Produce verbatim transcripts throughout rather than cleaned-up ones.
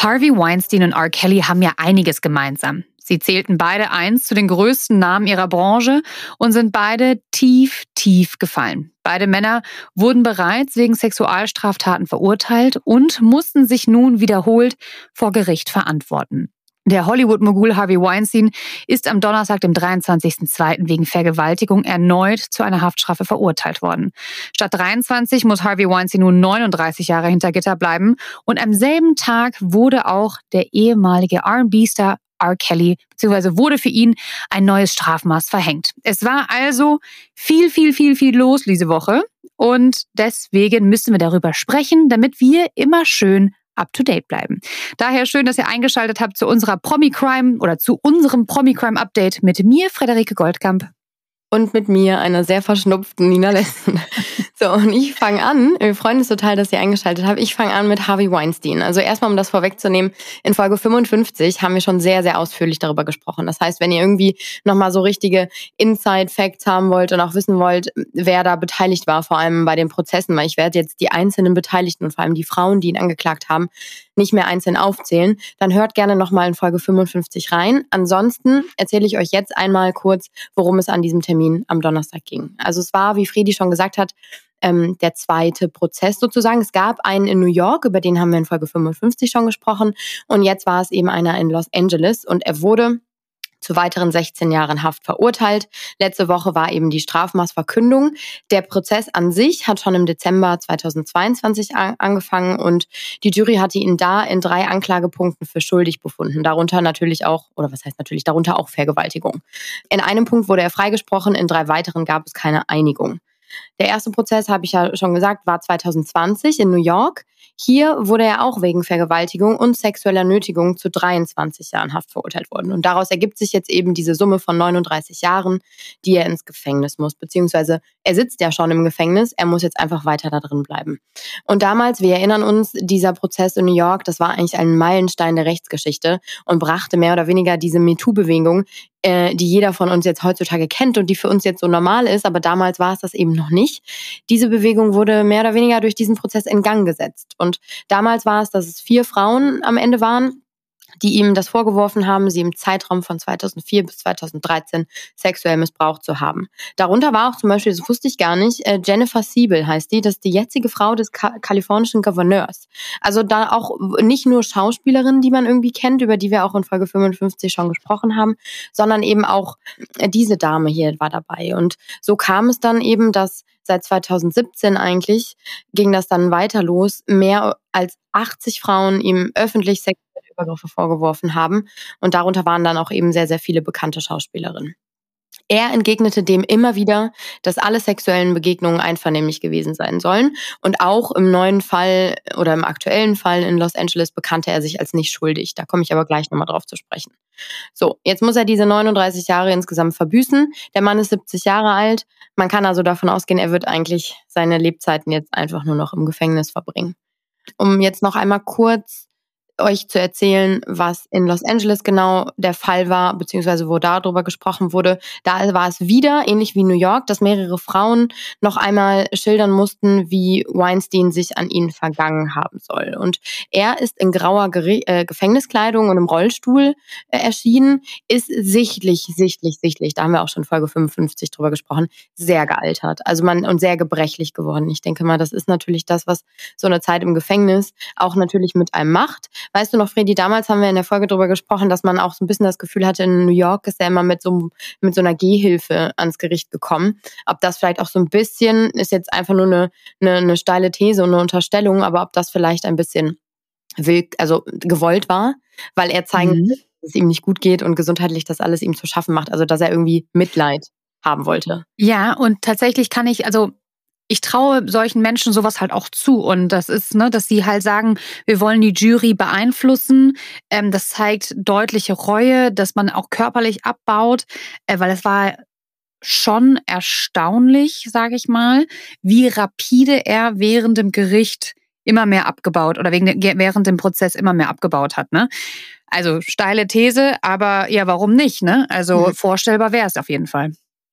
Harvey Weinstein und R. Kelly haben ja einiges gemeinsam. Sie zählten beide einst zu den größten Namen ihrer Branche und sind beide tief, tief gefallen. Beide Männer wurden bereits wegen Sexualstraftaten verurteilt und mussten sich nun wiederholt vor Gericht verantworten. Der Hollywood-Mogul Harvey Weinstein ist am Donnerstag, dem dreiundzwanzigsten zweiten wegen Vergewaltigung erneut zu einer Haftstrafe verurteilt worden. Statt dreiundzwanzig muss Harvey Weinstein nun neununddreißig Jahre hinter Gitter bleiben. Und am selben Tag wurde auch der ehemalige R and B-Star R. Kelly, beziehungsweise wurde für ihn ein neues Strafmaß verhängt. Es war also viel, viel, viel, viel los diese Woche. Und deswegen müssen wir darüber sprechen, damit wir immer schön up-to-date bleiben. Daher schön, dass ihr eingeschaltet habt zu unserer Promi-Crime oder zu unserem Promi-Crime-Update mit mir, Frederike Goldkamp. Und mit mir, einer sehr verschnupften Nina Lessen. So, und ich fange an. Wir freuen uns total, dass ihr eingeschaltet habt. Ich fange an mit Harvey Weinstein. Also erstmal, um das vorwegzunehmen, in Folge fünfundfünfzig haben wir schon sehr, sehr ausführlich darüber gesprochen. Das heißt, wenn ihr irgendwie nochmal so richtige Inside-Facts haben wollt und auch wissen wollt, wer da beteiligt war, vor allem bei den Prozessen, weil ich werde jetzt die einzelnen Beteiligten und vor allem die Frauen, die ihn angeklagt haben, nicht mehr einzeln aufzählen, dann hört gerne nochmal in Folge fünfundfünfzig rein. Ansonsten erzähle ich euch jetzt einmal kurz, worum es an diesem Termin am Donnerstag ging. Also es war, wie Fredi schon gesagt hat, ähm, der zweite Prozess sozusagen. Es gab einen in New York, über den haben wir in Folge fünfundfünfzig schon gesprochen. Und jetzt war es eben einer in Los Angeles und er wurde zu weiteren sechzehn Jahren Haft verurteilt. Letzte Woche war eben die Strafmaßverkündung. Der Prozess an sich hat schon im Dezember zweitausendzweiundzwanzig a- angefangen und die Jury hatte ihn da in drei Anklagepunkten für schuldig befunden. Darunter natürlich auch, oder was heißt natürlich, darunter auch Vergewaltigung. In einem Punkt wurde er freigesprochen, in drei weiteren gab es keine Einigung. Der erste Prozess, habe ich ja schon gesagt, war zweitausendzwanzig in New York. Hier wurde er auch wegen Vergewaltigung und sexueller Nötigung zu dreiundzwanzig Jahren Haft verurteilt worden. Und daraus ergibt sich jetzt eben diese Summe von neununddreißig Jahren, die er ins Gefängnis muss. Beziehungsweise er sitzt ja schon im Gefängnis, er muss jetzt einfach weiter da drin bleiben. Und damals, wir erinnern uns, dieser Prozess in New York, das war eigentlich ein Meilenstein der Rechtsgeschichte und brachte mehr oder weniger diese MeToo-Bewegung, äh, die jeder von uns jetzt heutzutage kennt und die für uns jetzt so normal ist, aber damals war es das eben noch nicht. Diese Bewegung wurde mehr oder weniger durch diesen Prozess in Gang gesetzt. Und damals war es, dass es vier Frauen am Ende waren, die ihm das vorgeworfen haben, sie im Zeitraum von zweitausendvier bis zweitausenddreizehn sexuell missbraucht zu haben. Darunter war auch zum Beispiel, das wusste ich gar nicht, äh, Jennifer Siebel heißt die, das ist die jetzige Frau des ka- kalifornischen Gouverneurs. Also da auch nicht nur Schauspielerinnen, die man irgendwie kennt, über die wir auch in Folge fünfundfünfzig schon gesprochen haben, sondern eben auch äh, diese Dame hier war dabei. Und so kam es dann eben, dass seit zweitausendsiebzehn eigentlich ging das dann weiter los, mehr als achtzig Frauen ihm öffentlich sexuelle Übergriffe vorgeworfen haben. Und darunter waren dann auch eben sehr, sehr viele bekannte Schauspielerinnen. Er entgegnete dem immer wieder, dass alle sexuellen Begegnungen einvernehmlich gewesen sein sollen. Und auch im neuen Fall oder im aktuellen Fall in Los Angeles bekannte er sich als nicht schuldig. Da komme ich aber gleich nochmal drauf zu sprechen. So, jetzt muss er diese neununddreißig Jahre insgesamt verbüßen. Der Mann ist siebzig Jahre alt. Man kann also davon ausgehen, er wird eigentlich seine Lebzeiten jetzt einfach nur noch im Gefängnis verbringen. Um jetzt noch einmal kurz euch zu erzählen, was in Los Angeles genau der Fall war, beziehungsweise wo darüber gesprochen wurde. Da war es wieder, ähnlich wie New York, dass mehrere Frauen noch einmal schildern mussten, wie Weinstein sich an ihnen vergangen haben soll. Und er ist in grauer Gere- äh, Gefängniskleidung und im Rollstuhl äh, erschienen, ist sichtlich, sichtlich, sichtlich, da haben wir auch schon in Folge fünfundfünfzig drüber gesprochen, sehr gealtert. Also man und sehr gebrechlich geworden. Ich denke mal, das ist natürlich das, was so eine Zeit im Gefängnis auch natürlich mit einem macht. Weißt du noch, Fredi, damals haben wir in der Folge darüber gesprochen, dass man auch so ein bisschen das Gefühl hatte, in New York ist er immer mit so, mit so einer Gehhilfe ans Gericht gekommen. Ob das vielleicht auch so ein bisschen, ist jetzt einfach nur eine, eine, eine steile These und eine Unterstellung, aber ob das vielleicht ein bisschen will, also gewollt war, weil er zeigen will, mhm. dass es ihm nicht gut geht und gesundheitlich das alles ihm zu schaffen macht. Also dass er irgendwie Mitleid haben wollte. Ja, und tatsächlich kann ich, also ich traue solchen Menschen sowas halt auch zu. Und das ist, ne, dass sie halt sagen, wir wollen die Jury beeinflussen. Ähm, das zeigt deutliche Reue, dass man auch körperlich abbaut, äh, weil es war schon erstaunlich, sage ich mal, wie rapide er während dem Gericht immer mehr abgebaut oder wegen de, während dem Prozess immer mehr abgebaut hat. Ne? Also steile These, aber ja, warum nicht? Ne? Also mhm. vorstellbar wäre es auf jeden Fall.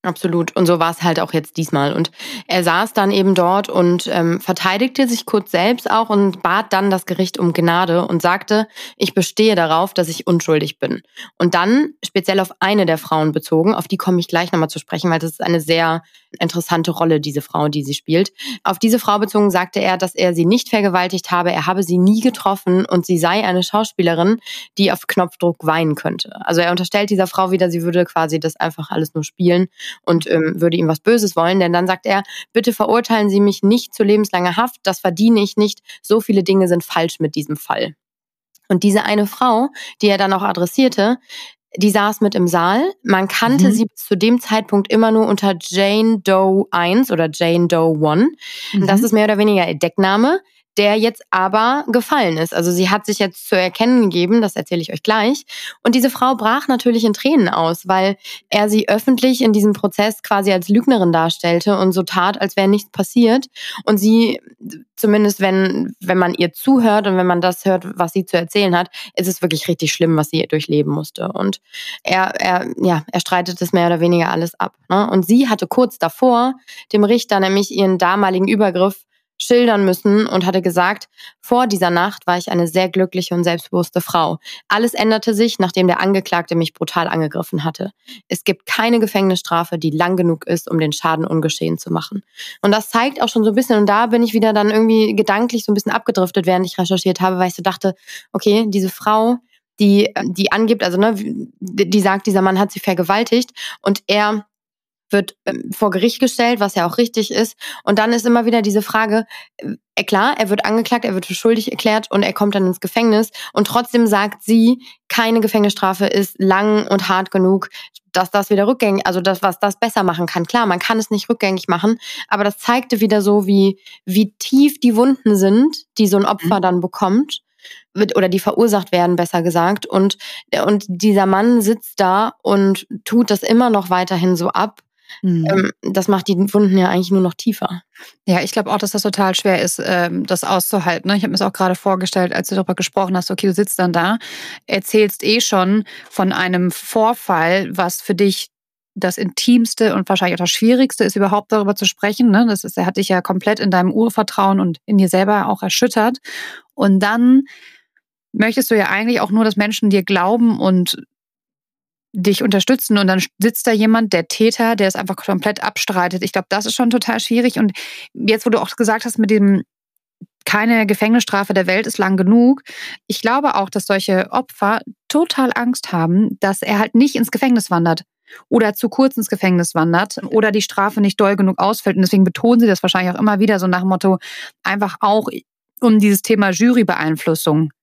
Absolut. Und so war es halt auch jetzt diesmal. Und er saß dann eben dort und ähm, verteidigte sich kurz selbst auch und bat dann das Gericht um Gnade und sagte, ich bestehe darauf, dass ich unschuldig bin. Und dann, speziell auf eine der Frauen bezogen, auf die komme ich gleich nochmal zu sprechen, weil das ist eine sehr interessante Rolle, diese Frau, die sie spielt. Auf diese Frau bezogen sagte er, dass er sie nicht vergewaltigt habe, er habe sie nie getroffen und sie sei eine Schauspielerin, die auf Knopfdruck weinen könnte. Also er unterstellt dieser Frau wieder, sie würde quasi das einfach alles nur spielen und ähm, würde ihm was Böses wollen, denn dann sagt er, bitte verurteilen Sie mich nicht zu lebenslanger Haft, das verdiene ich nicht, so viele Dinge sind falsch mit diesem Fall. Und diese eine Frau, die er dann auch adressierte, die saß mit im Saal. Man kannte mhm. sie zu dem Zeitpunkt immer nur unter Jane Doe eins oder Jane Doe eins. Mhm. Das ist mehr oder weniger ihr Deckname, der jetzt aber gefallen ist. Also sie hat sich jetzt zu erkennen gegeben, das erzähle ich euch gleich. Und diese Frau brach natürlich in Tränen aus, weil er sie öffentlich in diesem Prozess quasi als Lügnerin darstellte und so tat, als wäre nichts passiert. Und sie, zumindest wenn, wenn man ihr zuhört und wenn man das hört, was sie zu erzählen hat, ist es wirklich richtig schlimm, was sie durchleben musste. Und er, er, ja, er streitet es mehr oder weniger alles ab, ne? Und sie hatte kurz davor dem Richter nämlich ihren damaligen Übergriff schildern müssen und hatte gesagt, vor dieser Nacht war ich eine sehr glückliche und selbstbewusste Frau. Alles änderte sich, nachdem der Angeklagte mich brutal angegriffen hatte. Es gibt keine Gefängnisstrafe, die lang genug ist, um den Schaden ungeschehen zu machen. Und das zeigt auch schon so ein bisschen, und da bin ich wieder dann irgendwie gedanklich so ein bisschen abgedriftet, während ich recherchiert habe, weil ich so dachte, okay, diese Frau, die, die angibt, also ne, die sagt, dieser Mann hat sie vergewaltigt und er wird vor Gericht gestellt, was ja auch richtig ist. Und dann ist immer wieder diese Frage, äh, klar, er wird angeklagt, er wird für schuldig erklärt und er kommt dann ins Gefängnis. Und trotzdem sagt sie, keine Gefängnisstrafe ist lang und hart genug, dass das wieder rückgängig, also das, was das besser machen kann. Klar, man kann es nicht rückgängig machen, aber das zeigte wieder so, wie, wie tief die Wunden sind, die so ein Opfer mhm. dann bekommt. Oder die verursacht werden, besser gesagt. Und, und dieser Mann sitzt da und tut das immer noch weiterhin so ab. Mhm. Das macht die Wunden ja eigentlich nur noch tiefer. Ja, ich glaube auch, dass das total schwer ist, das auszuhalten. Ich habe mir das auch gerade vorgestellt, als du darüber gesprochen hast, okay, du sitzt dann da, erzählst eh schon von einem Vorfall, was für dich das Intimste und wahrscheinlich auch das Schwierigste ist, überhaupt darüber zu sprechen. Das ist, er hat dich ja komplett in deinem Urvertrauen und in dir selber auch erschüttert. Und dann möchtest du ja eigentlich auch nur, dass Menschen dir glauben und dich unterstützen und dann sitzt da jemand, der Täter, der es einfach komplett abstreitet. Ich glaube, das ist schon total schwierig. Und jetzt, wo du auch gesagt hast, mit dem keine Gefängnisstrafe der Welt ist lang genug, ich glaube auch, dass solche Opfer total Angst haben, dass er halt nicht ins Gefängnis wandert oder zu kurz ins Gefängnis wandert oder die Strafe nicht doll genug ausfällt. Und deswegen betonen sie das wahrscheinlich auch immer wieder so nach dem Motto, einfach auch um dieses Thema Jurybeeinflussung.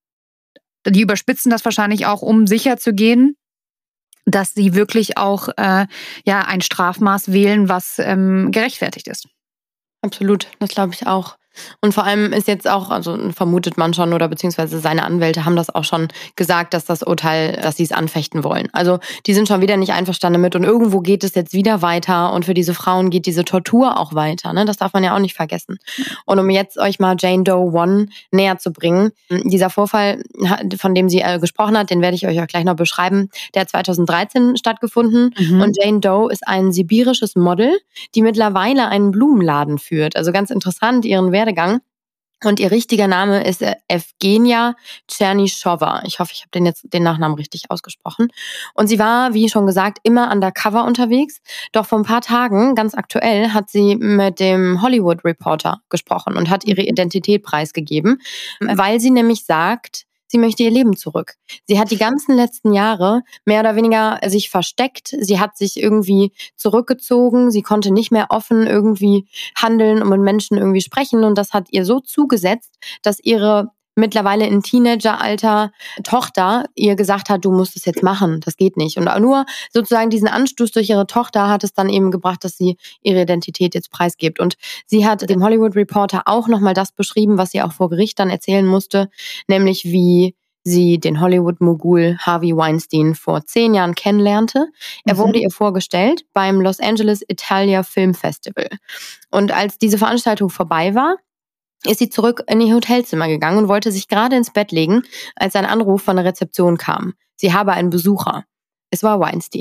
Die überspitzen das wahrscheinlich auch, um sicher zu gehen, dass sie wirklich auch äh, ja ein Strafmaß wählen, was ähm, gerechtfertigt ist. Absolut, das glaube ich auch. Und vor allem ist jetzt auch, also vermutet man schon oder beziehungsweise seine Anwälte haben das auch schon gesagt, dass das Urteil, dass sie es anfechten wollen. Also die sind schon wieder nicht einverstanden mit und irgendwo geht es jetzt wieder weiter und für diese Frauen geht diese Tortur auch weiter. Ne? Das darf man ja auch nicht vergessen. Und um jetzt euch mal Jane Doe eins näher zu bringen, dieser Vorfall, von dem sie gesprochen hat, den werde ich euch auch gleich noch beschreiben, der hat zweitausenddreizehn stattgefunden mhm. und Jane Doe ist ein sibirisches Model, die mittlerweile einen Blumenladen führt. Also ganz interessant, ihren Werdegang. Und ihr richtiger Name ist Evgenia Tschernyschowa. Ich hoffe, ich habe den jetzt den Nachnamen richtig ausgesprochen. Und sie war, wie schon gesagt, immer undercover unterwegs. Doch vor ein paar Tagen, ganz aktuell, hat sie mit dem Hollywood Reporter gesprochen und hat ihre Identität preisgegeben, weil sie nämlich sagt, sie möchte ihr Leben zurück. Sie hat die ganzen letzten Jahre mehr oder weniger sich versteckt. Sie hat sich irgendwie zurückgezogen. Sie konnte nicht mehr offen irgendwie handeln und mit Menschen irgendwie sprechen. Und das hat ihr so zugesetzt, dass ihre mittlerweile in Teenageralter Tochter ihr gesagt hat, du musst es jetzt machen, das geht nicht. Und nur sozusagen diesen Anstoß durch ihre Tochter hat es dann eben gebracht, dass sie ihre Identität jetzt preisgibt. Und sie hat dem Hollywood Reporter auch nochmal das beschrieben, was sie auch vor Gericht dann erzählen musste, nämlich wie sie den Hollywood-Mogul Harvey Weinstein vor zehn Jahren kennenlernte. Er mhm. wurde ihr vorgestellt beim Los Angeles Italia Film Festival. Und als diese Veranstaltung vorbei war, ist sie zurück in ihr Hotelzimmer gegangen und wollte sich gerade ins Bett legen, als ein Anruf von der Rezeption kam. Sie habe einen Besucher. Es war Weinstein.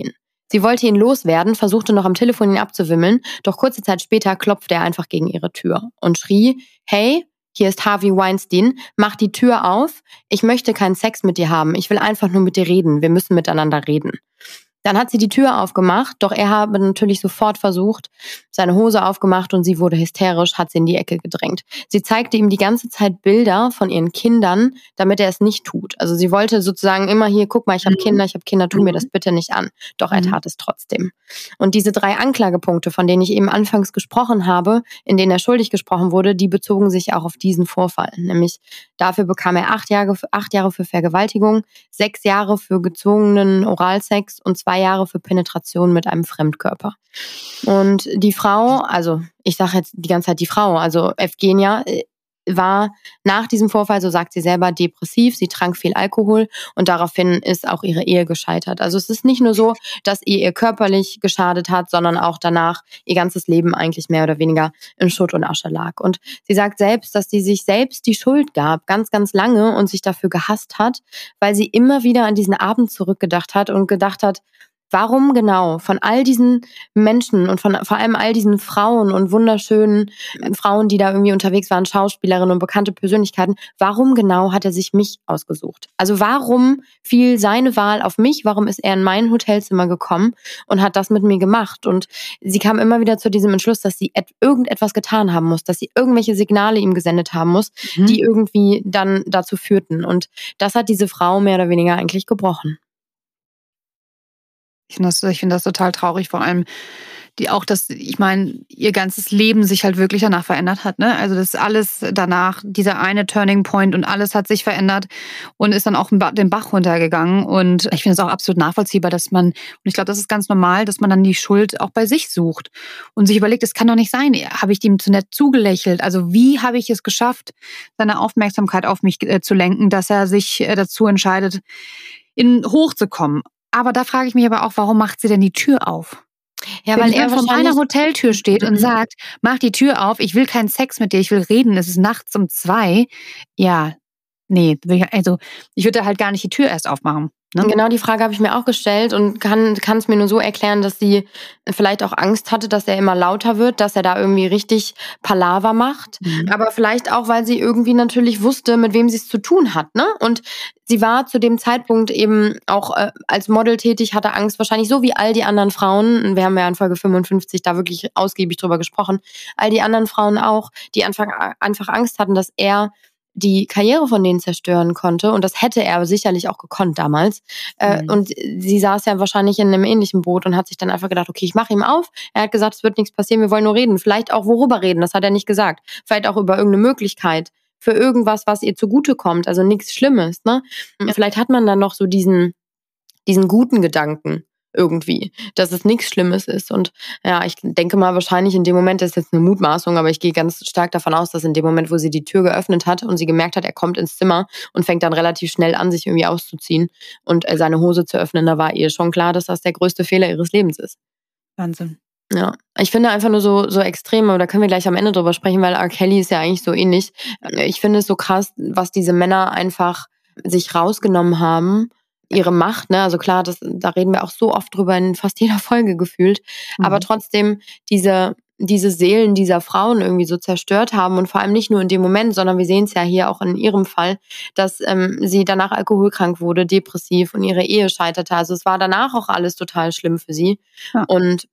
Sie wollte ihn loswerden, versuchte noch am Telefon ihn abzuwimmeln, doch kurze Zeit später klopfte er einfach gegen ihre Tür und schrie, hey, hier ist Harvey Weinstein, mach die Tür auf, ich möchte keinen Sex mit dir haben, ich will einfach nur mit dir reden, wir müssen miteinander reden. Dann hat sie die Tür aufgemacht, doch er habe natürlich sofort versucht, seine Hose aufgemacht und sie wurde hysterisch, hat sie in die Ecke gedrängt. Sie zeigte ihm die ganze Zeit Bilder von ihren Kindern, damit er es nicht tut. Also sie wollte sozusagen immer hier, guck mal, ich habe Mhm. Kinder, ich habe Kinder, tu mir das bitte nicht an. Doch er Mhm. tat es trotzdem. Und diese drei Anklagepunkte, von denen ich eben anfangs gesprochen habe, in denen er schuldig gesprochen wurde, die bezogen sich auch auf diesen Vorfall. Nämlich dafür bekam er acht Jahre, acht Jahre für Vergewaltigung, sechs Jahre für gezwungenen Oralsex und zwei Jahre für Penetration mit einem Fremdkörper. Und die Frau, also ich sage jetzt die ganze Zeit die Frau, also Evgenia, war nach diesem Vorfall, so sagt sie selber, depressiv, sie trank viel Alkohol und daraufhin ist auch ihre Ehe gescheitert. Also es ist nicht nur so, dass ihr ihr körperlich geschadet hat, sondern auch danach ihr ganzes Leben eigentlich mehr oder weniger in Schutt und Asche lag. Und sie sagt selbst, dass sie sich selbst die Schuld gab, ganz, ganz lange und sich dafür gehasst hat, weil sie immer wieder an diesen Abend zurückgedacht hat und gedacht hat, warum genau von all diesen Menschen und von vor allem all diesen Frauen und wunderschönen Frauen, die da irgendwie unterwegs waren, Schauspielerinnen und bekannte Persönlichkeiten, warum genau hat er sich mich ausgesucht? Also warum fiel seine Wahl auf mich? Warum ist er in mein Hotelzimmer gekommen und hat das mit mir gemacht? Und sie kam immer wieder zu diesem Entschluss, dass sie et- irgendetwas getan haben muss, dass sie irgendwelche Signale ihm gesendet haben muss, Mhm. die irgendwie dann dazu führten. Und das hat diese Frau mehr oder weniger eigentlich gebrochen. Ich finde das, ich finde das total traurig, vor allem die auch, dass, ich meine, ihr ganzes Leben sich halt wirklich danach verändert hat, ne? Also das alles danach, dieser eine Turning Point und alles hat sich verändert und ist dann auch den Bach runtergegangen. Und ich finde es auch absolut nachvollziehbar, dass man, und ich glaube, das ist ganz normal, dass man dann die Schuld auch bei sich sucht und sich überlegt, es kann doch nicht sein, habe ich dem zu nett zugelächelt? Also wie habe ich es geschafft, seine Aufmerksamkeit auf mich äh, zu lenken, dass er sich äh, dazu entscheidet, in hochzukommen? Aber da frage ich mich aber auch, warum macht sie denn die Tür auf? Ja, Wenn weil jemand er vor meiner wahrscheinlich Hoteltür steht und Mhm. sagt, mach die Tür auf, ich will keinen Sex mit dir, ich will reden, es ist nachts um zwei. Ja, nee, also ich würde halt gar nicht die Tür erst aufmachen. Ne? Genau die Frage habe ich mir auch gestellt und kann kann es mir nur so erklären, dass sie vielleicht auch Angst hatte, dass er immer lauter wird, dass er da irgendwie richtig Palaver macht. Mhm. Aber vielleicht auch, weil sie irgendwie natürlich wusste, mit wem sie es zu tun hat, ne? Und sie war zu dem Zeitpunkt eben auch äh, als Model tätig, hatte Angst, wahrscheinlich so wie all die anderen Frauen. Wir haben ja in Folge fünfundfünfzig da wirklich ausgiebig drüber gesprochen. All die anderen Frauen auch, die einfach, einfach Angst hatten, dass er die Karriere von denen zerstören konnte. Und das hätte er sicherlich auch gekonnt damals. Äh, Mhm. Und sie saß ja wahrscheinlich in einem ähnlichen Boot und hat sich dann einfach gedacht, okay, ich mache ihm auf. Er hat gesagt, es wird nichts passieren, wir wollen nur reden. Vielleicht auch worüber reden, das hat er nicht gesagt. Vielleicht auch über irgendeine Möglichkeit für irgendwas, was ihr zugutekommt. Also nichts Schlimmes, ne? Ja. Vielleicht hat man dann noch so diesen, diesen guten Gedanken irgendwie, dass es nichts Schlimmes ist. Und ja, ich denke mal wahrscheinlich in dem Moment, das ist jetzt eine Mutmaßung, aber ich gehe ganz stark davon aus, dass in dem Moment, wo sie die Tür geöffnet hat und sie gemerkt hat, er kommt ins Zimmer und fängt dann relativ schnell an, sich irgendwie auszuziehen und seine Hose zu öffnen, da war ihr schon klar, dass das der größte Fehler ihres Lebens ist. Wahnsinn. Ja, ich finde einfach nur so, so extrem, aber da können wir gleich am Ende drüber sprechen, weil R. Kelly ist ja eigentlich so ähnlich. Ich finde es so krass, was diese Männer einfach sich rausgenommen haben, ihre Macht, ne, also klar, das, da reden wir auch so oft drüber in fast jeder Folge gefühlt, Mhm. aber trotzdem diese, diese Seelen dieser Frauen irgendwie so zerstört haben und vor allem nicht nur in dem Moment, sondern wir sehen es ja hier auch in ihrem Fall, dass ähm, sie danach alkoholkrank wurde, depressiv und ihre Ehe scheiterte. Also es war danach auch alles total schlimm für sie. Ja. Und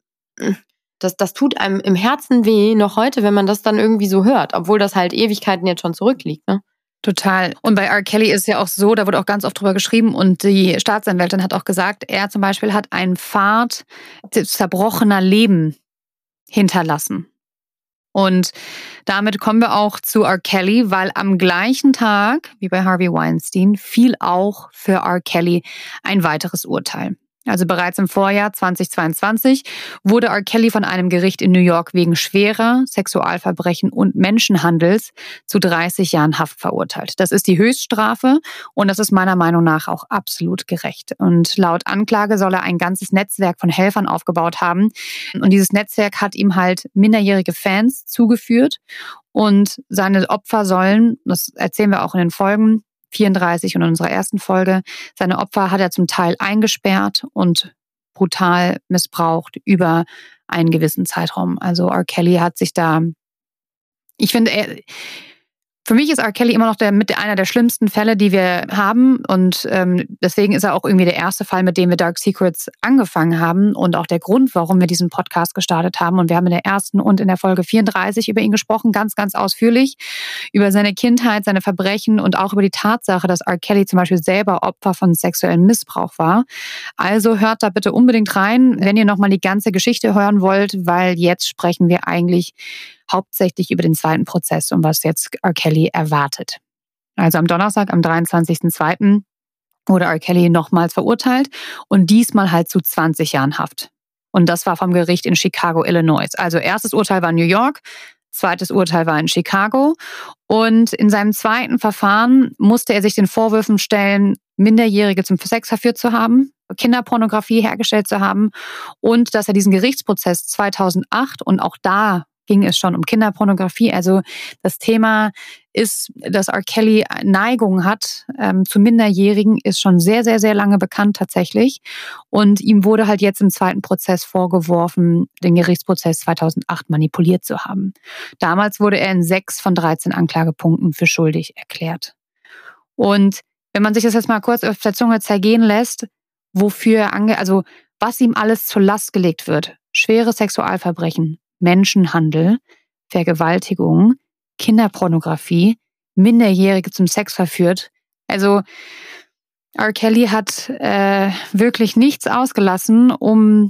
das, das tut einem im Herzen weh, noch heute, wenn man das dann irgendwie so hört, obwohl das halt Ewigkeiten jetzt schon zurückliegt, ne? Total. Und bei R. Kelly ist ja auch so, da wurde auch ganz oft drüber geschrieben und die Staatsanwältin hat auch gesagt, er zum Beispiel hat einen Pfad zerbrochener Leben hinterlassen. Und damit kommen wir auch zu R. Kelly, weil am gleichen Tag wie bei Harvey Weinstein fiel auch für R. Kelly ein weiteres Urteil. Also bereits im Vorjahr zweitausendzweiundzwanzig wurde R. Kelly von einem Gericht in New York wegen schwerer Sexualverbrechen und Menschenhandels zu dreißig Jahren Haft verurteilt. Das ist die Höchststrafe und das ist meiner Meinung nach auch absolut gerecht. Und laut Anklage soll er ein ganzes Netzwerk von Helfern aufgebaut haben. Und dieses Netzwerk hat ihm halt minderjährige Fans zugeführt und seine Opfer sollen, das erzählen wir auch in den Folgen, vierunddreißig und in unserer ersten Folge, seine Opfer hat er zum Teil eingesperrt und brutal missbraucht über einen gewissen Zeitraum. Also R. Kelly hat sich da, ich finde, er, für mich ist R. Kelly immer noch der, mit einer der schlimmsten Fälle, die wir haben. Und ähm, deswegen ist er auch irgendwie der erste Fall, mit dem wir Dark Secrets angefangen haben. Und auch der Grund, warum wir diesen Podcast gestartet haben. Und wir haben in der ersten und in der Folge vierunddreißig über ihn gesprochen, ganz, ganz ausführlich. Über seine Kindheit, seine Verbrechen und auch über die Tatsache, dass R. Kelly zum Beispiel selber Opfer von sexuellem Missbrauch war. Also hört da bitte unbedingt rein, wenn ihr nochmal die ganze Geschichte hören wollt, weil jetzt sprechen wir eigentlich hauptsächlich über den zweiten Prozess und was jetzt R. Kelly erwartet. Also am Donnerstag, am dreiundzwanzigsten zweiten wurde R. Kelly nochmals verurteilt und diesmal halt zu zwanzig Jahren Haft. Und das war vom Gericht in Chicago, Illinois. Also erstes Urteil war New York, zweites Urteil war in Chicago. Und in seinem zweiten Verfahren musste er sich den Vorwürfen stellen, Minderjährige zum Sex verführt zu haben, Kinderpornografie hergestellt zu haben und dass er diesen Gerichtsprozess zweitausendacht und auch da ging es schon um Kinderpornografie. Also das Thema ist, dass R. Kelly Neigung hat ähm, zu Minderjährigen, ist schon sehr, sehr, sehr lange bekannt tatsächlich. Und ihm wurde halt jetzt im zweiten Prozess vorgeworfen, den Gerichtsprozess zweitausendacht manipuliert zu haben. Damals wurde er in sechs von dreizehn Anklagepunkten für schuldig erklärt. Und wenn man sich das jetzt mal kurz auf der Zunge zergehen lässt, wofür er ange, also was ihm alles zur Last gelegt wird, schwere Sexualverbrechen, Menschenhandel, Vergewaltigung, Kinderpornografie, Minderjährige zum Sex verführt. Also R. Kelly hat äh, wirklich nichts ausgelassen, um,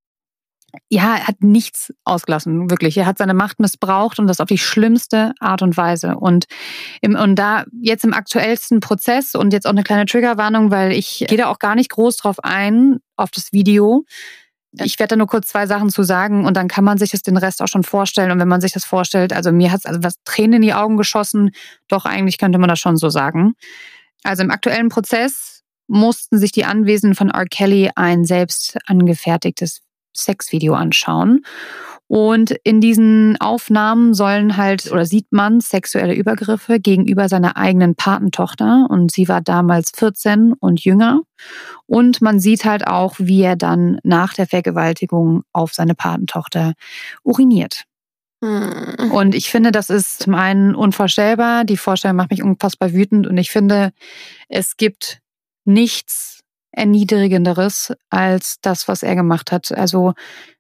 ja, er hat nichts ausgelassen, wirklich. Er hat seine Macht missbraucht und das auf die schlimmste Art und Weise. Und, im, und da jetzt im aktuellsten Prozess und jetzt auch eine kleine Triggerwarnung, weil ich gehe da auch gar nicht groß drauf ein, auf das Video. Ich werde da nur kurz zwei Sachen zu sagen und dann kann man sich das den Rest auch schon vorstellen. Und wenn man sich das vorstellt, also mir hat es also was Tränen in die Augen geschossen. Doch, eigentlich könnte man das schon so sagen. Also im aktuellen Prozess mussten sich die Anwesenden von R. Kelly ein selbst angefertigtes Sexvideo anschauen. Und in diesen Aufnahmen sollen halt, oder sieht man sexuelle Übergriffe gegenüber seiner eigenen Patentochter. Und sie war damals vierzehn und jünger. Und man sieht halt auch, wie er dann nach der Vergewaltigung auf seine Patentochter uriniert. Hm. Und ich finde, das ist zum einen unvorstellbar. Die Vorstellung macht mich unfassbar wütend. Und ich finde, es gibt nichts Erniedrigenderes als das, was er gemacht hat. Also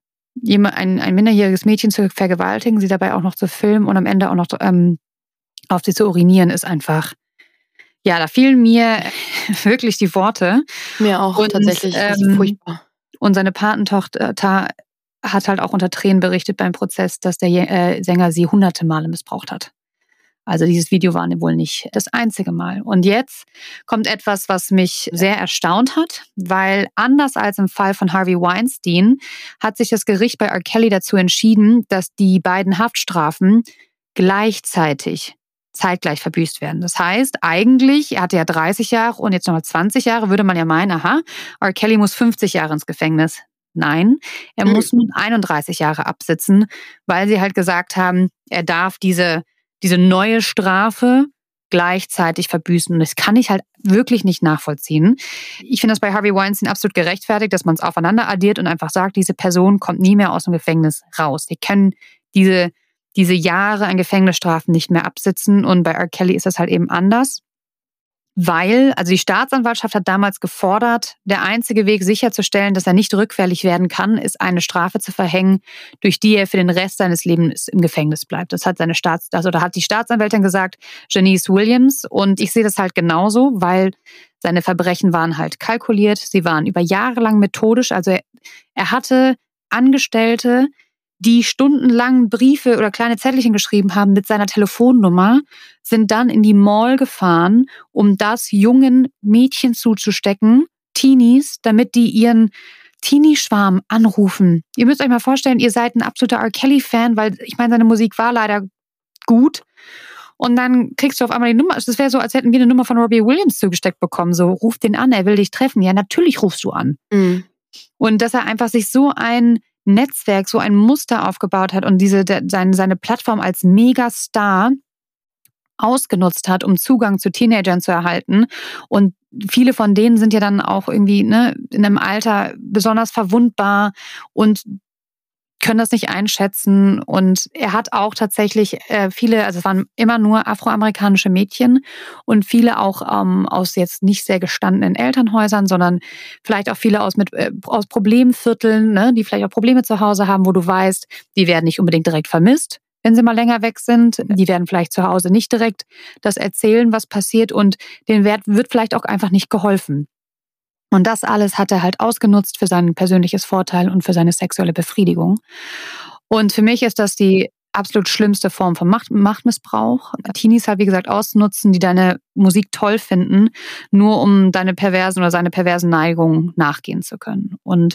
ein, ein minderjähriges Mädchen zu vergewaltigen, sie dabei auch noch zu filmen und am Ende auch noch ähm, auf sie zu urinieren, ist einfach, ja, da fielen mir wirklich die Worte. Mir auch, und, tatsächlich, das ist furchtbar. Und seine Patentochter hat halt auch unter Tränen berichtet beim Prozess, dass der äh, Sänger sie hunderte Male missbraucht hat. Also dieses Video war wohl nicht das einzige Mal. Und jetzt kommt etwas, was mich sehr erstaunt hat, weil anders als im Fall von Harvey Weinstein hat sich das Gericht bei R. Kelly dazu entschieden, dass die beiden Haftstrafen gleichzeitig, zeitgleich verbüßt werden. Das heißt, eigentlich, er hatte ja dreißig Jahre und jetzt nochmal zwanzig Jahre, würde man ja meinen, aha, R. Kelly muss fünfzig Jahre ins Gefängnis. Nein, er mhm. muss nun einunddreißig Jahre absitzen, weil sie halt gesagt haben, er darf diese diese neue Strafe gleichzeitig verbüßen. Und das kann ich halt wirklich nicht nachvollziehen. Ich finde das bei Harvey Weinstein absolut gerechtfertigt, dass man es aufeinander addiert und einfach sagt, diese Person kommt nie mehr aus dem Gefängnis raus. Die können diese, diese Jahre an Gefängnisstrafen nicht mehr absitzen. Und bei R. Kelly ist das halt eben anders. Weil, also die Staatsanwaltschaft hat damals gefordert, der einzige Weg sicherzustellen, dass er nicht rückfällig werden kann, ist eine Strafe zu verhängen, durch die er für den Rest seines Lebens im Gefängnis bleibt. Das hat seine Staats, also da hat die Staatsanwältin gesagt, Janice Williams. Und ich sehe das halt genauso, weil seine Verbrechen waren halt kalkuliert. Sie waren über Jahre lang methodisch. Also er, er hatte Angestellte, die stundenlang Briefe oder kleine Zettelchen geschrieben haben mit seiner Telefonnummer, sind dann in die Mall gefahren, um das jungen Mädchen zuzustecken, Teenies, damit die ihren Teenie-Schwarm anrufen. Ihr müsst euch mal vorstellen, ihr seid ein absoluter R. Kelly-Fan, weil ich meine, seine Musik war leider gut. Und dann kriegst du auf einmal die Nummer. Das wäre so, als hätten wir eine Nummer von Robbie Williams zugesteckt bekommen. So, ruf den an, er will dich treffen. Ja, natürlich rufst du an. Mhm. Und dass er einfach sich so ein Netzwerk, so ein Muster aufgebaut hat und diese de, seine, seine Plattform als Megastar ausgenutzt hat, um Zugang zu Teenagern zu erhalten und viele von denen sind ja dann auch irgendwie ne, in einem Alter besonders verwundbar und können das nicht einschätzen. Und er hat auch tatsächlich äh, viele, also es waren immer nur afroamerikanische Mädchen und viele auch ähm, aus jetzt nicht sehr gestandenen Elternhäusern, sondern vielleicht auch viele aus, mit, äh, aus Problemvierteln, ne, die vielleicht auch Probleme zu Hause haben, wo du weißt, die werden nicht unbedingt direkt vermisst, wenn sie mal länger weg sind. Die werden vielleicht zu Hause nicht direkt das erzählen, was passiert und denen wird, wird vielleicht auch einfach nicht geholfen. Und das alles hat er halt ausgenutzt für sein persönliches Vorteil und für seine sexuelle Befriedigung. Und für mich ist das die absolut schlimmste Form von Macht, Machtmissbrauch. Teenies halt, wie gesagt, ausnutzen, die deine Musik toll finden, nur um deine perversen oder seine perversen Neigungen nachgehen zu können. Und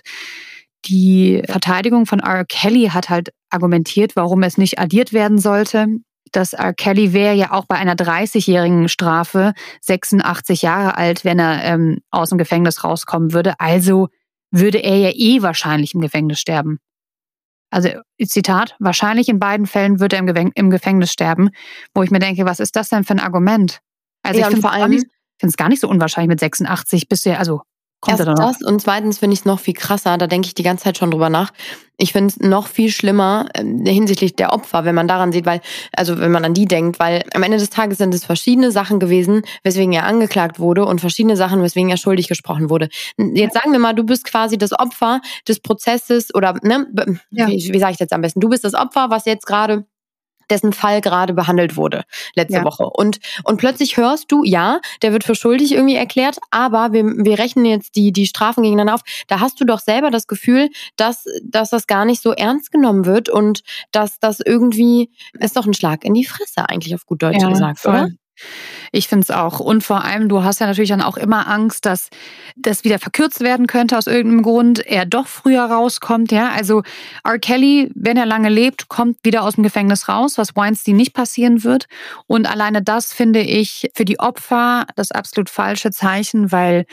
die Verteidigung von R. Kelly hat halt argumentiert, warum es nicht addiert werden sollte. Dass R. Kelly wäre ja auch bei einer dreißigjährigen Strafe sechsundachtzig Jahre alt, wenn er ähm, aus dem Gefängnis rauskommen würde. Also würde er ja eh wahrscheinlich im Gefängnis sterben. Also Zitat, wahrscheinlich in beiden Fällen wird er im, Gewäng- im Gefängnis sterben, wo ich mir denke, was ist das denn für ein Argument? Also ja, ich finde es gar nicht so unwahrscheinlich mit sechsundachtzig, bist du ja, also kommt er da noch. Das und zweitens finde ich es noch viel krasser, da denke ich die ganze Zeit schon drüber nach. Ich finde es noch viel schlimmer äh, hinsichtlich der Opfer, wenn man daran sieht, weil, also wenn man an die denkt, weil am Ende des Tages sind es verschiedene Sachen gewesen, weswegen er angeklagt wurde und verschiedene Sachen, weswegen er schuldig gesprochen wurde. Jetzt sagen wir mal, du bist quasi das Opfer des Prozesses oder, ne, Ja. wie, wie sage ich jetzt am besten? Du bist das Opfer, was jetzt gerade dessen Fall gerade behandelt wurde letzte Ja. Woche. Und, und plötzlich hörst du, ja, der wird für schuldig irgendwie erklärt, aber wir, wir rechnen jetzt die, die Strafen gegeneinander auf. Da hast du doch selber das Gefühl, dass, dass das gar nicht so ernst genommen wird und dass das irgendwie, ist doch ein Schlag in die Fresse eigentlich auf gut Deutsch Ja, gesagt, voll. oder? Ich finde es auch. Und vor allem, du hast ja natürlich dann auch immer Angst, dass das wieder verkürzt werden könnte aus irgendeinem Grund, er doch früher rauskommt. Ja, also R. Kelly, wenn er lange lebt, kommt wieder aus dem Gefängnis raus, was Weinstein nicht passieren wird. Und alleine das finde ich für die Opfer das absolut falsche Zeichen, weil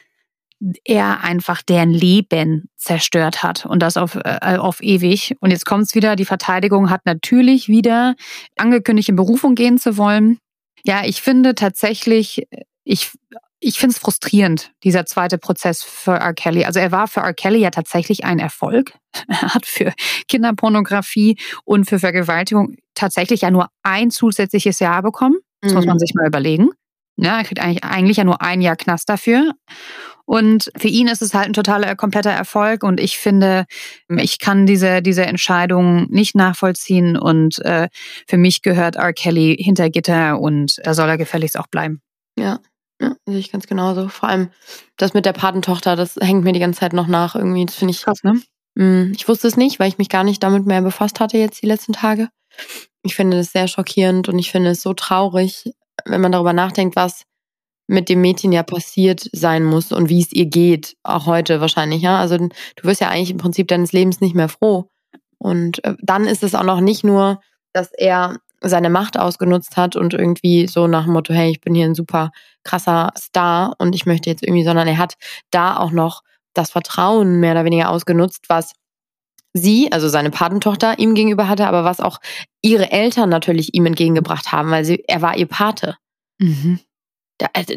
er einfach deren Leben zerstört hat und das auf, äh, auf ewig. Und jetzt kommt es wieder, die Verteidigung hat natürlich wieder angekündigt, in Berufung gehen zu wollen. Ja, ich finde tatsächlich, ich, ich finde es frustrierend, dieser zweite Prozess für R. Kelly. Also er war für R. Kelly ja tatsächlich ein Erfolg. Er hat für Kinderpornografie und für Vergewaltigung tatsächlich ja nur ein zusätzliches Jahr bekommen. Das mhm. muss man sich mal überlegen. Ja, er kriegt eigentlich, eigentlich ja nur ein Jahr Knast dafür. Und für ihn ist es halt ein totaler, kompletter Erfolg. Und ich finde, ich kann diese, diese Entscheidung nicht nachvollziehen. Und äh, für mich gehört R. Kelly hinter Gitter und da soll er gefälligst auch bleiben. Ja, ja, sehe ich ganz genauso. Vor allem das mit der Patentochter, das hängt mir die ganze Zeit noch nach irgendwie. Das finde ich krass, ne? Mh, ich wusste es nicht, weil ich mich gar nicht damit mehr befasst hatte jetzt die letzten Tage. Ich finde das sehr schockierend und ich finde es so traurig, wenn man darüber nachdenkt, was mit dem Mädchen ja passiert sein muss und wie es ihr geht, auch heute wahrscheinlich, ja. Also du wirst ja eigentlich im Prinzip deines Lebens nicht mehr froh. Und äh, dann ist es auch noch nicht nur, dass er seine Macht ausgenutzt hat und irgendwie so nach dem Motto, hey, ich bin hier ein super krasser Star und ich möchte jetzt irgendwie, sondern er hat da auch noch das Vertrauen mehr oder weniger ausgenutzt, was sie, also seine Patentochter, ihm gegenüber hatte, aber was auch ihre Eltern natürlich ihm entgegengebracht haben, weil sie, er war ihr Pate. Mhm. Da, also,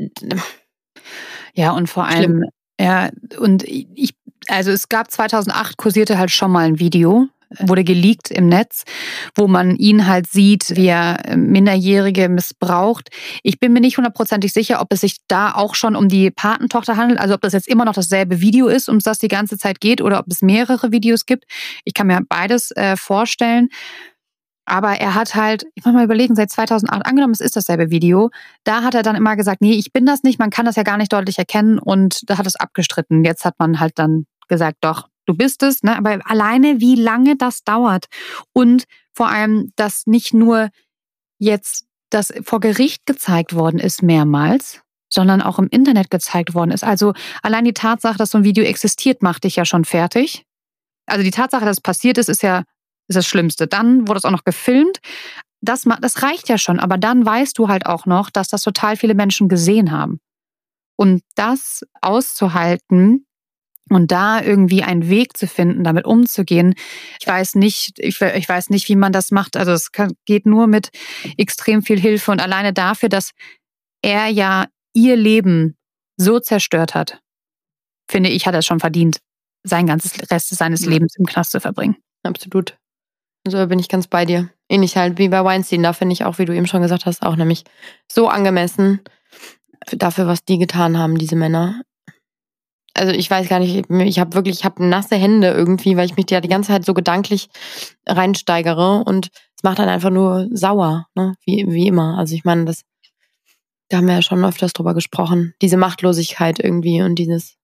ja, und vor allem, schlimm. ja, und ich, also es gab zweitausendacht kursierte halt schon mal ein Video, wurde geleakt im Netz, wo man ihn halt sieht, wie er Minderjährige missbraucht. Ich bin mir nicht hundertprozentig sicher, ob es sich da auch schon um die Patentochter handelt, also ob das jetzt immer noch dasselbe Video ist, um das die ganze Zeit geht, oder ob es mehrere Videos gibt. Ich kann mir beides äh, vorstellen. Aber er hat halt, ich muss mal überlegen, seit zweitausendacht, angenommen, es ist dasselbe Video, da hat er dann immer gesagt, nee, ich bin das nicht, man kann das ja gar nicht deutlich erkennen und da hat es abgestritten. Jetzt hat man halt dann gesagt, doch, du bist es, ne? Aber alleine, wie lange das dauert und vor allem, dass nicht nur jetzt das vor Gericht gezeigt worden ist mehrmals, sondern auch im Internet gezeigt worden ist. Also allein die Tatsache, dass so ein Video existiert, macht dich ja schon fertig. Also die Tatsache, dass es passiert ist, ist ja ist das Schlimmste. Dann wurde es auch noch gefilmt. Das, das reicht ja schon. Aber dann weißt du halt auch noch, dass das total viele Menschen gesehen haben. Und das auszuhalten und da irgendwie einen Weg zu finden, damit umzugehen, ich weiß nicht, ich, ich weiß nicht, wie man das macht. Also es kann, geht nur mit extrem viel Hilfe und alleine dafür, dass er ja ihr Leben so zerstört hat, finde ich, hat er es schon verdient, sein ganzes Rest seines Ja. Lebens im Knast zu verbringen. Absolut. Also da bin ich ganz bei dir. Ähnlich halt wie bei Weinstein, da finde ich auch, wie du eben schon gesagt hast, auch nämlich so angemessen dafür, was die getan haben, diese Männer. Also ich weiß gar nicht, ich habe wirklich, ich habe nasse Hände irgendwie, weil ich mich da die ganze Zeit so gedanklich reinsteigere und es macht dann einfach nur sauer, ne? Wie, wie immer. Also ich meine, das, da haben wir ja schon öfters drüber gesprochen. Diese Machtlosigkeit irgendwie und dieses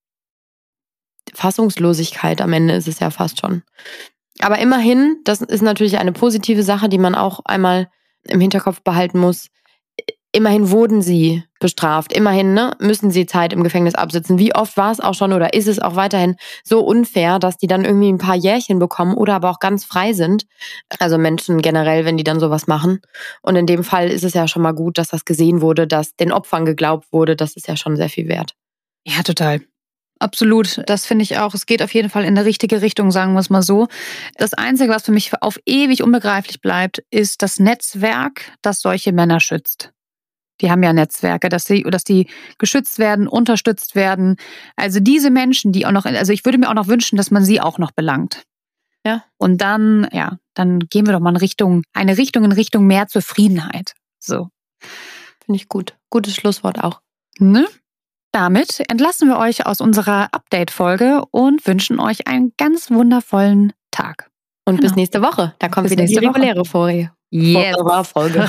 Fassungslosigkeit am Ende ist es ja fast schon. Aber immerhin, das ist natürlich eine positive Sache, die man auch einmal im Hinterkopf behalten muss. Immerhin wurden sie bestraft. Immerhin ne, müssen sie Zeit im Gefängnis absitzen. Wie oft war es auch schon oder ist es auch weiterhin so unfair, dass die dann irgendwie ein paar Jährchen bekommen oder aber auch ganz frei sind? Also Menschen generell, wenn die dann sowas machen. Und in dem Fall ist es ja schon mal gut, dass das gesehen wurde, dass den Opfern geglaubt wurde. Das ist ja schon sehr viel wert. Ja, total. Absolut, das finde ich auch. Es geht auf jeden Fall in die richtige Richtung, sagen wir es mal so. Das Einzige, was für mich auf ewig unbegreiflich bleibt, ist das Netzwerk, das solche Männer schützt. Die haben ja Netzwerke, dass die, dass die geschützt werden, unterstützt werden. Also diese Menschen, die auch noch, also ich würde mir auch noch wünschen, dass man sie auch noch belangt. Ja. Und dann, ja, dann gehen wir doch mal in Richtung, eine Richtung in Richtung mehr Zufriedenheit. So. Finde ich gut. Gutes Schlusswort auch. Ne? Damit entlassen wir euch aus unserer Update-Folge und wünschen euch einen ganz wundervollen Tag. Und Genau. bis nächste Woche. Da kommt Bis wieder die nächste Woche. reguläre Folge. Yes. Folge.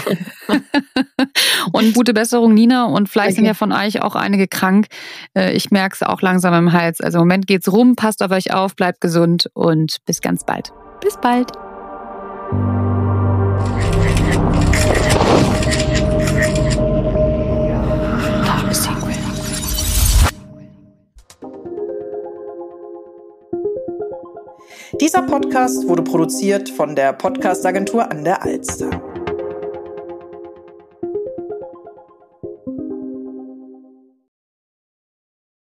Und gute Besserung, Nina. Und vielleicht Danke. sind ja von euch auch einige krank. Ich merke es auch langsam im Hals. Also im Moment geht's rum. Passt auf euch auf, bleibt gesund und bis ganz bald. Bis bald. Dieser Podcast wurde produziert von der Podcast-Agentur an der Alster.